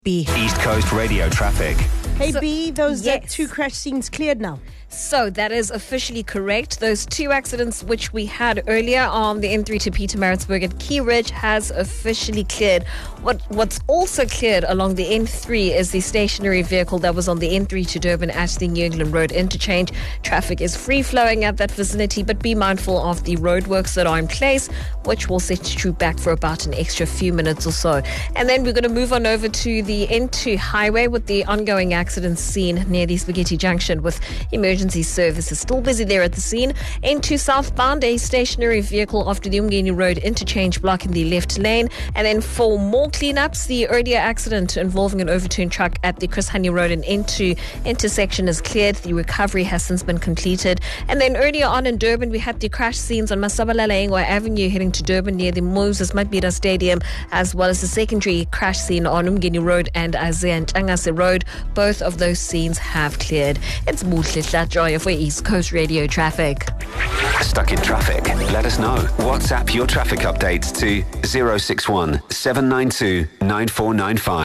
B. East Coast Radio traffic. Hey, So- B, those yes. two crash scenes cleared now. So that is officially correct. Those two accidents which we had earlier on the N3 to Pietermaritzburg at Key Ridge has officially cleared. What's also cleared along the N3 is the stationary vehicle that was on the N3 to Durban at the New England Road interchange. Traffic is free flowing at that vicinity, but be mindful of the roadworks that are in place, which will set you back for about an extra few minutes or so. And then we're going to move on over to the N2 highway with the ongoing accident scene near the Spaghetti Junction with emergency services still busy there at the scene. N2 southbound, a stationary vehicle after the Umgeni Road interchange blocking the left lane. And then for more cleanups, the earlier accident involving an overturned truck at the Chris Hani Road and N2 intersection is cleared. The recovery has since been completed. And then earlier on in Durban, we had the crash scenes on Masabalala Engwa Avenue heading to Durban near the Moses Mabhida Stadium, as well as the secondary crash scene on Umgeni Road and Isaiah Ntangase Road. Both of those scenes have cleared. It's Muhle Joy for East Coast Radio traffic. Stuck in traffic? Let us know. WhatsApp your traffic updates to 061 792 9495.